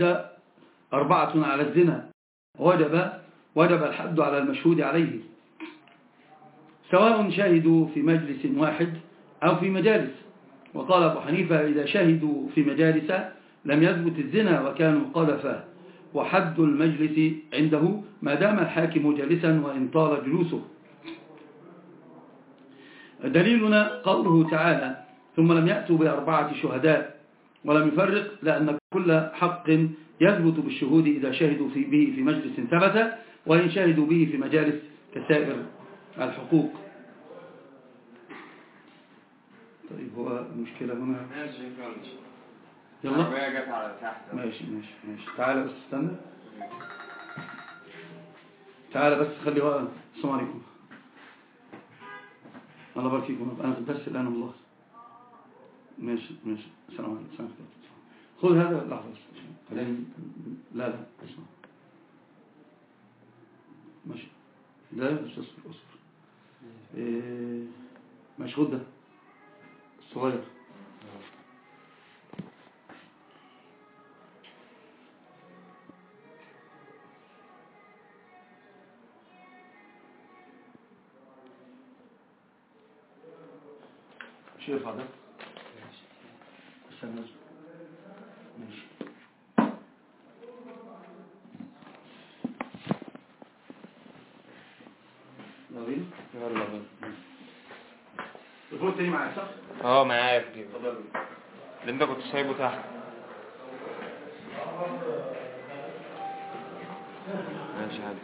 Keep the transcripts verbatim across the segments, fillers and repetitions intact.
شهد أربعة على الزنا وجب وجب الحد على المشهود عليه، سواء شهدوا في مجلس واحد أو في مجالس. وقال أبو حنيفة إذا شهدوا في مجالس لم يثبت الزنا وكانوا قذفا، وحد المجلس عنده ما دام الحاكم جالسا وإن طال جلوسه. دليلنا قوله تعالى ثم لم يأتوا بأربعة شهداء، ولم يفرق، لأن كل حق يثبت بالشهود إذا شهدوا في به في مجلس ثبت، وإن شهدوا به في مجالس كسائر الحقوق. طيب هو المشكلة هنا يلا ماشي ماشي ماشي تعالى بس استنى، تعالى بس خلي وقت. السلام عليكم، الله يبارك فيكم، أنا في الدرس الآن والله. ماشي ماشي السلام عليكم. خذ هذا لحظة بس. لا لا اسمع ماشي، ده اصبر اصبر إيه ماشي، خد ده الصغير. مش يرفع ده استنى ماشي. يلا بينا يلا بينا. الفوق التاني معايا صح؟ اه معايا في جيبي اللي انت كنت سايبه تحت. ماشي عادي.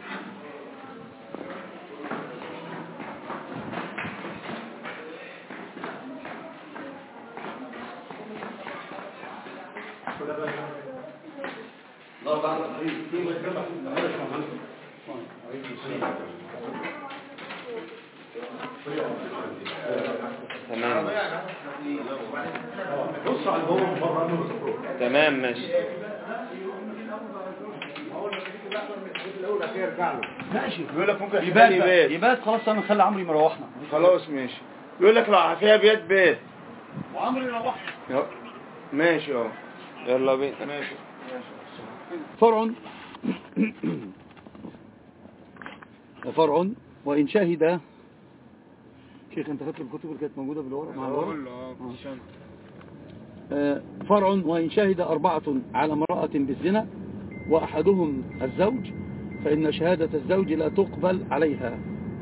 الله بعد الخير في مشكلة تمام بص على الجو بره. تمام ماشي ماشي. بيقول لك ممكن يبات يبات يبات خلاص، انا نخلي عمرو يروحنا خلاص ماشي. بيقول لك لو فيها بيت بيت وعمرو يروحنا ماشي اه يلا بينا. ماشي فرع وفرع وإن شهد. شيخ انت فاكر الكتب اللي كانت موجودة بالورق مع الورق؟ آه. فرع وإن شهد أربعة على امرأة بالزنا وأحدهم الزوج فإن شهادة الزوج لا تقبل عليها.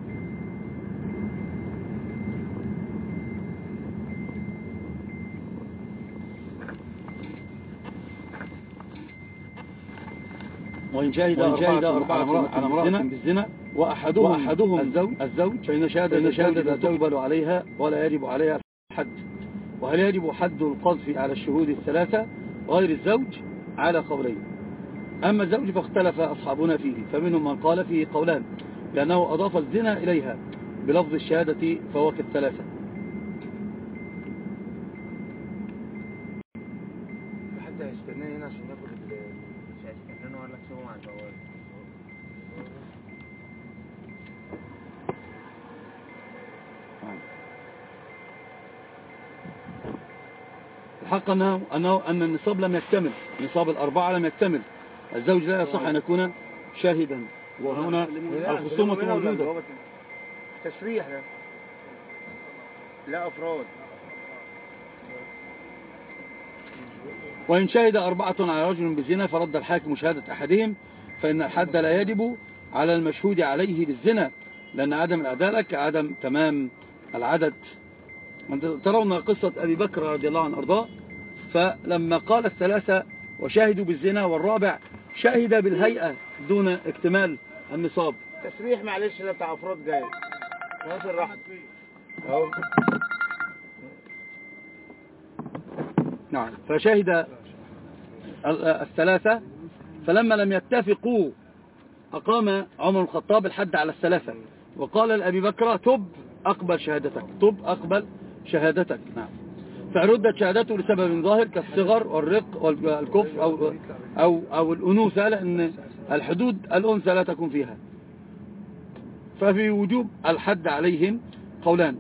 وإن شهد أربعة على امرأة بالزنا وأحدهم, وأحدهم الزوج, الزوج فإن شهادة الزوج لا تقبل عليها ولا يجب عليها الحد. وهل يجب حد القذف على الشهود الثلاثة غير الزوج؟ على قولين. أما الزوج فاختلف أصحابنا فيه، فمنهم من قال فيه قولان لأنه أضاف الزنا إليها بلفظ الشهادة فهو كالثلاثة. حتى هيستناني هنا عشان ياخد مش هيستناني وقال لك سووا مع الجوال. الحق أنه, أنه أن النصاب لم يكتمل، نصاب الأربعة لم يكتمل. الزوج لا يصح أن يكون شاهدا، وهنا الخصومة موجودة. تسريح ده لا أفراد. وإن شهد أربعة على رجل بالزنا فرد الحاكم شهادة أحدهم فإن الحد لا يجب على المشهود عليه بالزنا، لأن عدم العدالة كعدم تمام العدد. ترون قصة أبي بكر رضي الله عنه أرضاه، فلما قال الثلاثة وشاهدوا بالزنا والرابع شاهد بالهيئة دون اكتمال النصاب. تسريح معلش ده بتاع أفراد جاي ناصر رحمة اهو. نعم. فشهد الثلاثة فلما لم يتفقوا أقام عمر الخطاب الحد على الثلاثة وقال لأبي بكر تب أقبل شهادتك، تب أقبل شهادتك. نعم. فردت شهادته لسبب ظاهر كالصغر والرق والكفر أو, أو, أو الأنوثة، لأن الحدود الأنثى لا تكون فيها. ففي وجوب الحد عليهم قولان،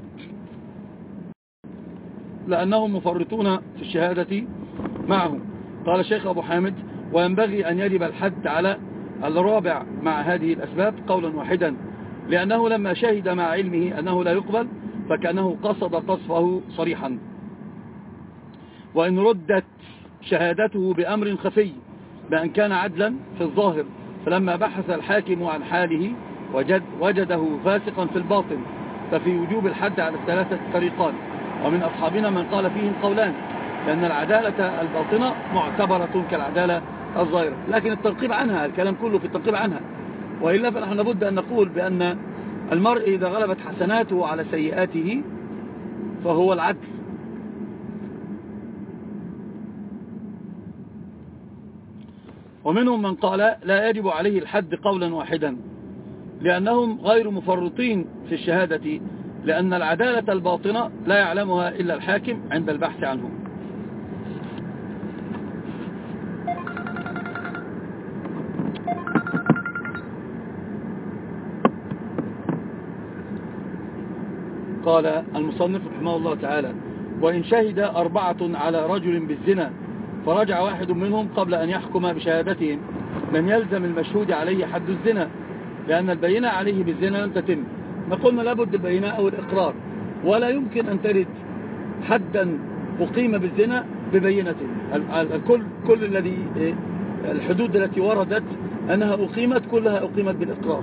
لأنهم مفرطون في الشهادة معه، قال الشيخ أبو حامد: وينبغي أن يجب الحد على الرابع مع هذه الأسباب قولا واحدا، لأنه لما شهد مع علمه أنه لا يقبل فكأنه قصد قصفه صريحا. وإن ردت شهادته بأمر خفي بأن كان عدلا في الظاهر، فلما بحث الحاكم عن حاله وجد وجده فاسقا في الباطن، ففي وجوب الحد على الثلاثة طريقان. ومن أصحابنا من قال فيهم قولان، لأن العدالة الباطنة معتبرة كالعدالة الظاهرة، لكن التنقيب عنها، الكلام كله في التنقيب عنها. وإلا فنحن لابد أن نقول بأن المرء إذا غلبت حسناته على سيئاته فهو العدل. ومنهم من قال لا يجب عليه الحد قولا واحدا، لأنهم غير مفرطين في الشهادة، لأن العدالة الباطنة لا يعلمها إلا الحاكم عند البحث عنه. قال المصنف رحمه الله تعالى: وإن شهد أربعة على رجل بالزنا فرجع واحد منهم قبل أن يحكم بشهادتهم، لم يلزم المشهود عليه حد الزنا، لأن البينة عليه بالزنا لم تتم. نقولنا لابد البينة أو الإقرار، ولا يمكن أن ترد حدا أقيم بالزنا ببينة. الكل كل الذي الحدود التي وردت أنها أقيمت كلها أقيمت بالإقرار.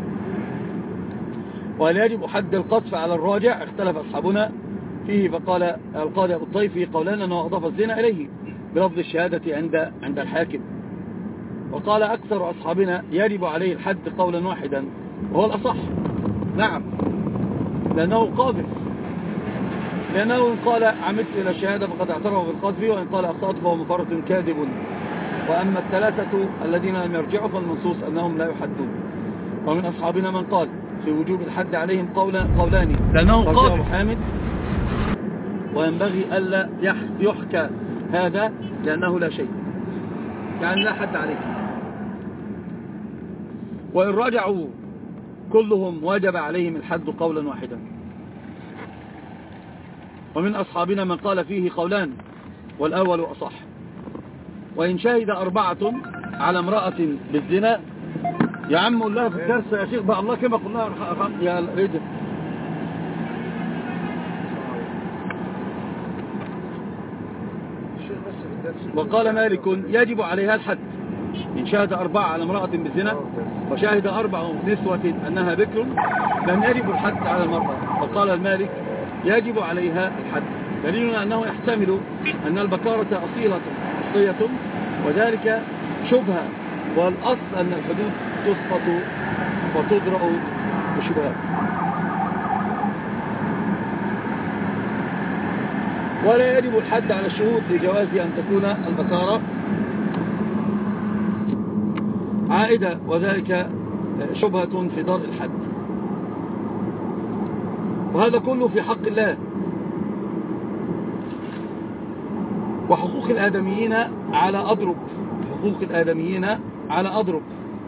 وهل يجب حد القذف على الراجع؟ اختلف أصحابنا فيه، فقال القاضي أبو الطيفي قولان أنه أضاف الزنا إليه بلفظ الشهادة عند عند الحاكم. وقال أكثر أصحابنا يجب عليه الحد قولا واحدا، وهو الأصح. نعم، لأنه قاذف، لأنه إن قال عمدت إلى الشهادة فقد اعترف بالقذف، وإن قال أخطأت فهو مفرط كاذب. وأما الثلاثة الذين لم يرجعوا فالمنصوص أنهم لا يحدون. ومن أصحابنا من قال في وجوب الحد عليهم قولان، لأنه قاذف حامد، وينبغي ألا يحكى هذا لأنه لا شيء، يعني لا حد عليه. وإن رجعوا كلهم وجب عليهم الحد قولا واحدا. ومن أصحابنا من قال فيه قولان، والأول أصح. وإن شهد أربعة على امرأة بالزنا، يا عم قول لها في الدرس يا شيخ بقى الله كما قلنا يا رجل. وقال مالك يجب عليها الحد إن شهد أربعة على امرأة بالزنا، وشهد أربع نسوة أنها بكر، لم يجب الحد على المرأة. وقال المالك يجب عليها الحد، دليلنا أنه يحتمل أن البكارة أصيلة أصلية، وذلك شبهة، والأصل أن الحدود تسقط وتدرأ بشبهات. ولا يجب الحد على الشهود لجواز أن تكون البكارة عائدة، وذلك شبهة في دار الحد. وهذا كله في حق الله. وحقوق الآدميين على أضرب، حقوق الآدميين على أضرب.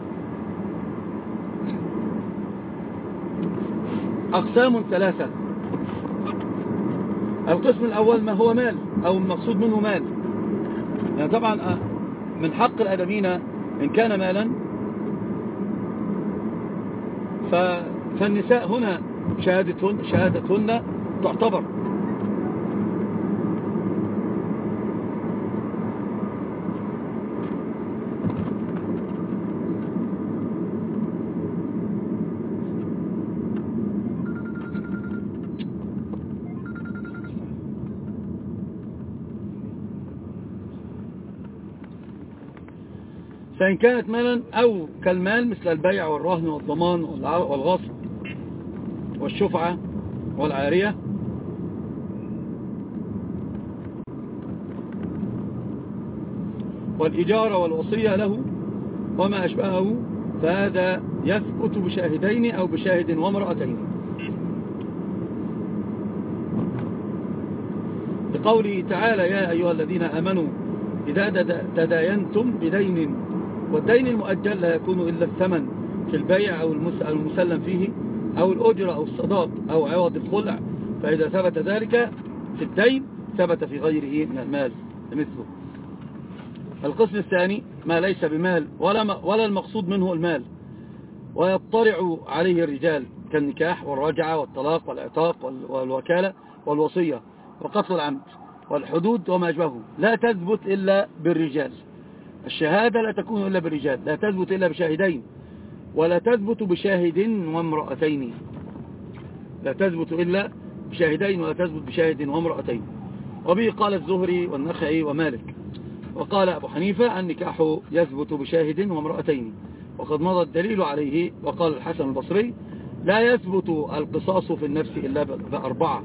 أقسام ثلاثة. القسم الأول ما هو مال، أو المقصود منه مال، يعني طبعا من حق الآدميين إن كان مالا، فالنساء هنا شهادتهن, شهادتهن تعتبر. فإن كانت مالا أو كالمال مثل البيع والرهن والضمان والغصب والشفعة والعارية، والإجارة والوصية له وما أشبهه، فهذا يثبت بشاهدين أو بشاهد وامرأتين، بقوله تعالى يا أيها الذين آمنوا إذا تداينتم بدين، والدين المؤجل لا يكون إلا الثمن في البيع أو المسلم فيه أو الأجرة أو الصداق أو عوض الخلع، فإذا ثبت ذلك في الدين ثبت في غيره من المال مثله. القسم الثاني ما ليس بمال ولا, ولا المقصود منه المال ويطلع عليه الرجال كالنكاح والرجعة والطلاق والعتاق والوكالة والوصية وقتل العمد والحدود وما أشبهه، لا تثبت إلا بالرجال. الشهادة لا تكون إلا بالرجال، لا تثبت إلا بشاهدين، ولا تثبت بشاهد وامرأتين، لا تثبت إلا بشاهدين ولا تثبت بشاهد وامرأتين. وبه قال الزهري والنخعي ومالك. وقال أبو حنيفة النكاح يثبت بشاهد وامرأتين، وقد مضى الدليل عليه. وقال الحسن البصري لا يثبت القصاص في النفس إلا بأربعة.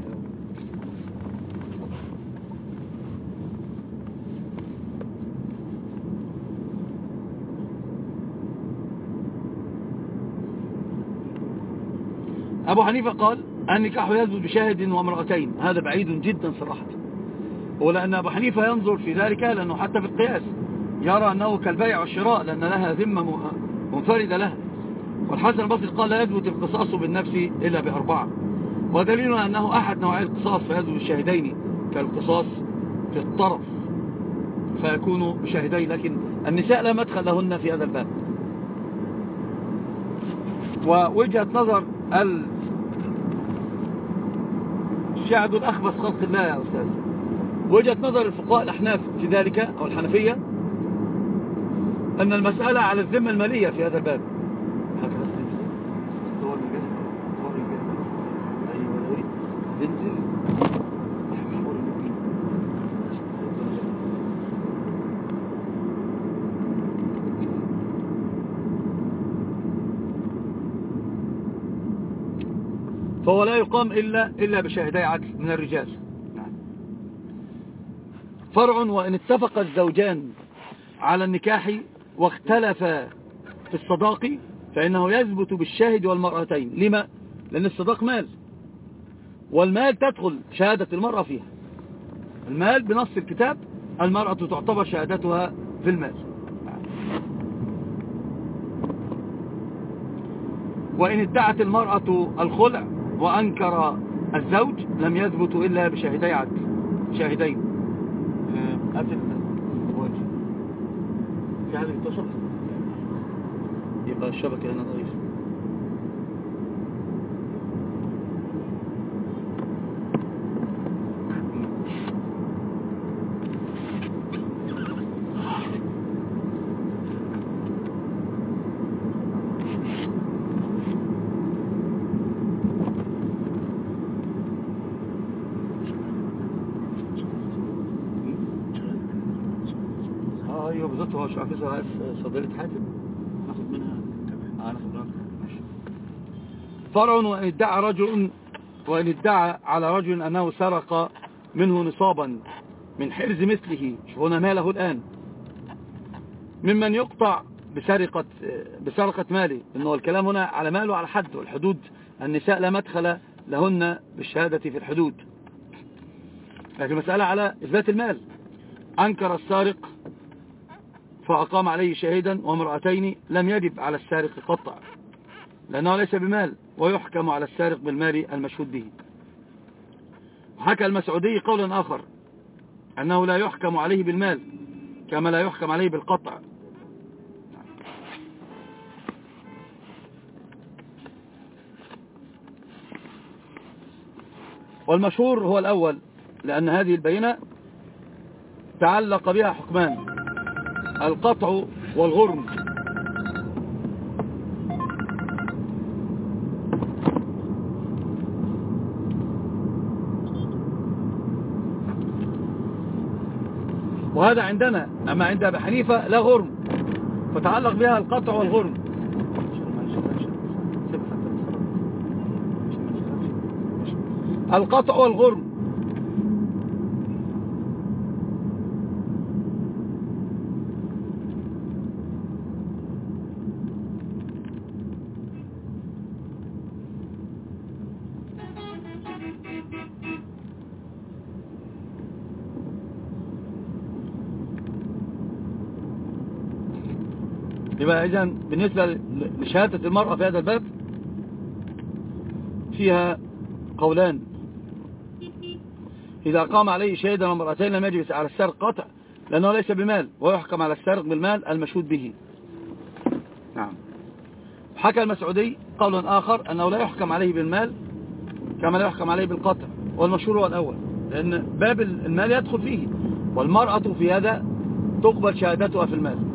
أبو حنيفة قال النكاح يثبت بشاهد وامرأتين، هذا بعيد جدا صراحة، ولأن أبو حنيفة ينظر في ذلك لأنه حتى في القياس يرى أنه كالبيع والشراء لأن لها ذمة منفردة لها. والحسن البصري قال لا يثبت القصاص بالنفس إلا بأربعة، ودليلنا أنه أحد نوعي القصاص فيثبت بالشاهدين كالقصاص في الطرف فيكون بشاهدين، لكن النساء لا مدخل لهن في هذا الباب. ووجهة نظر الشاهد الأخبث خلق الله يا أستاذ، وجهة نظر الفقهاء الأحناف في ذلك أو الحنفية أن المسألة على الذمة المالية في هذا الباب. فهو لا يقام إلا, إلا بشاهدي عدل من الرجال. فرع وإن اتفق الزوجان على النكاح واختلفا في الصداق فإنه يثبت بالشاهد والمرأتين. لما؟ لأن الصداق مال، والمال تدخل شهادة المرأة فيها. المال بنص الكتاب المرأة تعتبر شهادتها في المال. وإن ادعت المرأة الخلع وأنكر الزوج لم يثبت إلا بشاهدي عدل شاهدين. قتل في هذه اتصل يبقى الشبكة هنا ضعيفة. ايوه بالظبط، هو مش حافظها صديرة حاتم ناخد منها. اه ناخد منها. ماشي. فرع وان ادعى رجل وان ادعى على رجل انه سرق منه نصابا من حرز مثله، شوف هنا ماله الان ممن يقطع بسرقة بسرقة ماله، انه الكلام هنا على ماله وعلى حد والحدود. النساء لا مدخل لهن بالشهادة في الحدود، لكن المسألة على إثبات المال. أنكر السارق فأقام عليه شهيدا وامرأتين لم يجب على السارق قطع لأنه ليس بمال، ويحكم على السارق بالمال المشهود به. حكى المسعودي قولا آخر أنه لا يحكم عليه بالمال كما لا يحكم عليه بالقطع. والمشهور هو الأول، لأن هذه البينة تعلق بها حكمان: القطع والغرم. وهذا عندنا، أما عند أبي حنيفة لا غرم، فتعلق بها القطع والغرم. القطع والغرم يبقى إذن بالنسبة لشهادة المرأة في هذا الباب فيها قولان: إذا قام عليه شهيدا وامرأتين لم يجب على السارق قطع، لأنه ليس بمال، ويحكم على السارق بالمال المشهود به. نعم. حكى المسعودي قولا آخر أنه لا يحكم عليه بالمال كما لا يحكم عليه بالقطع، والمشهور هو الأول، لأن باب المال يدخل فيه، والمرأة في هذا تقبل شهادتها في المال.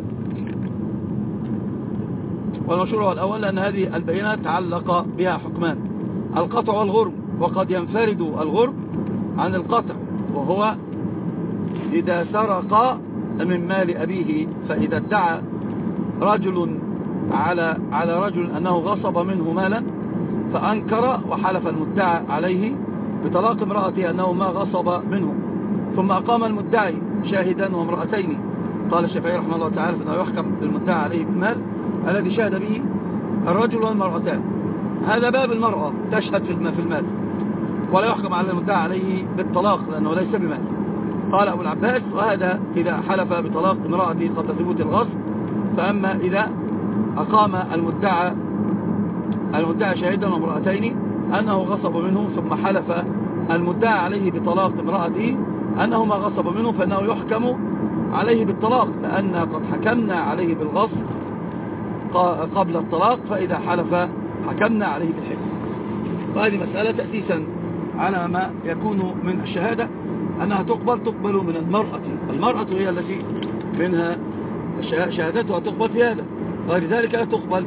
والمشهور هو الأول لأن هذه البينة تعلق بها حكمان، القطع والغرم، وقد ينفرد الغرم عن القطع، وهو إذا سرق من مال أبيه، فإذا ادعى رجل على على رجل أنه غصب منه مالا فأنكر وحلف المدعى عليه بطلاق امرأته أنه ما غصب منه، ثم أقام المدعي شاهدا وامرأتين، قال الشافعي رحمه الله تعالى أنه يحكم المدعى عليه بالمال الذي شهد به الرجل والمرأتان. هذا باب المرأة تشهد في المال، ولا يحكم على المدعى عليه بالطلاق لأنه ليس بمال. قال أبو العباس: وهذا إذا حلف بطلاق امرأته قبل ثبوت الغصب، فأما إذا أقام المدعى المدعى شاهدا وامرأتين أنه غصب منه، ثم حلف المدعى عليه بطلاق امرأته أنه ما غصب منه، فإنه يحكم عليه بالطلاق، لأن قد حكمنا عليه بالغصب قبل الطلاق، فإذا حلف حكمنا عليه بالحلف. وهذه مسألة تأسيسا على ما يكون من الشهادة أنها تقبل تقبل من المرأة. المرأة هي التي منها شهادتها تقبل في هذا، غير ذلك لا تقبل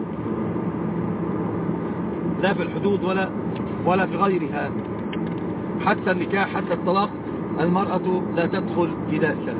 لا في الحدود ولا ولا في غيرها. حتى النكاح حتى الطلاق المرأة لا تدخل في ذلك.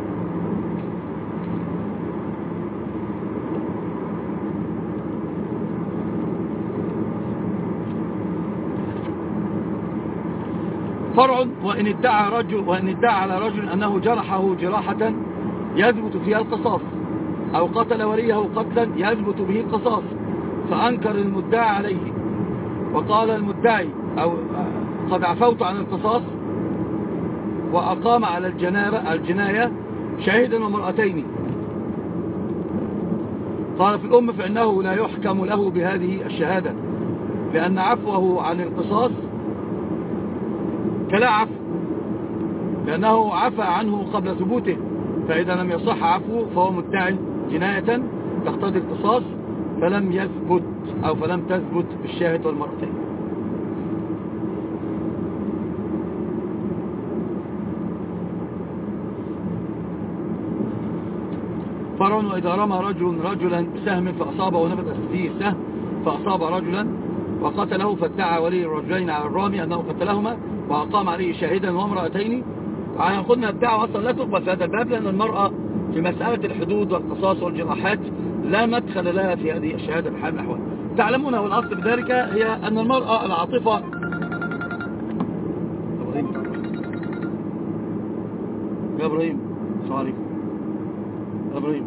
فرع: وإن ادعى رجل وإن ادعى على رجل أنه جرحه جراحة يثبت فيها القصاص، أو قتل وليه قتلا يثبت به القصاص، فأنكر المدعى عليه وقال المدعي أو قد عفوت عن القصاص، وأقام على الجنابة الجناية شاهدا ومرأتين، قال في الأم فإنه لا يحكم له بهذه الشهادة، لأن عفوه عن القصاص كلا عفو، لأنه عفى عنه قبل ثبوته، فإذا لم يصح عفوه فهو مدعي جناية تقتضي القصاص، فلم يثبت أو فلم تثبت بالشاهد والمرأتين. فرع: وإذا رمى رجل رجلا بسهم فأصابه ونفذ فيه السهم فأصاب رجلا وقتله، فادعى ولي الرجلين على الرامي أنه قتلهما وأقام عليه شاهدا وامرأتين. يعني قلنا الدعوة أصلا لا تقبل في هذا الباب، لأن المرأة في مسألة الحدود والقصاص والجراحات لا مدخل لها في هذه الشهادة بحال الأحوال. تعلمون والأصل بذلك هي أن المرأة العاطفة يا إبراهيم السلام عليكم يا إبراهيم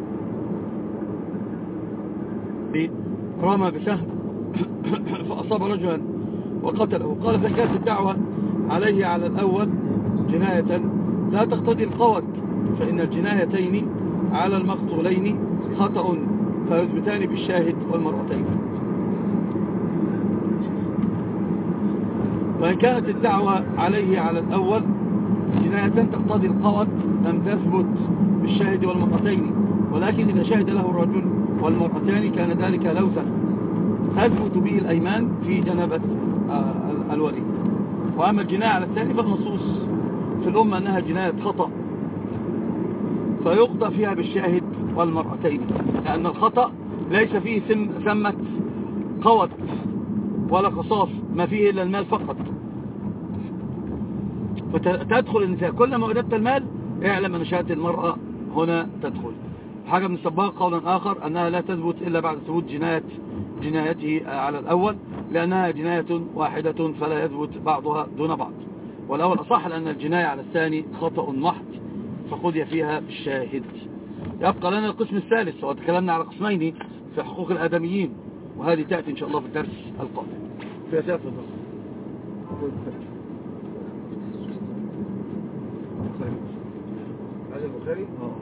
رمى بسهم فأصاب رجلا وقتله، قال فإن كانت الدعوة عليه على الأول جناية لا تقتضي القوت، فإن الجنايتين على المقتولين خطأ فيثبتان بالشاهد والمرأتين. وإن كانت الدعوة عليه على الأول جناية تقتضي القوت لم تثبت بالشاهد والمرأتين، ولكن إذا شهد له الرجل والمرأتان كان ذلك لوثا تثبت به الأيمان في جنابة الولي. وأما الجناية على الثاني فالنصوص في الأمة أنها جناية خطأ، فيقضى فيها بالشاهد والمرأتين، لأن الخطأ ليس فيه ثمة قوت ولا قصاص، ما فيه إلا المال فقط. فتدخل النساء كلما وجدت المال اعلم أن شهادة المرأة هنا تدخل. حاجة من السباق قولا آخر أنها لا تثبت إلا بعد ثبوت جناية جنايته على الأول، لأنها جناية واحدة فلا يثبت بعضها دون بعض، والأول أصح لأن الجناية على الثاني خطأ محض فقضي فيها بالشاهد. يبقى لنا القسم الثالث، وتكلمنا على قسمين في حقوق الآدميين، وهذه تأتي إن شاء الله في الدرس القادم في أساس الدرس. هذا البخاري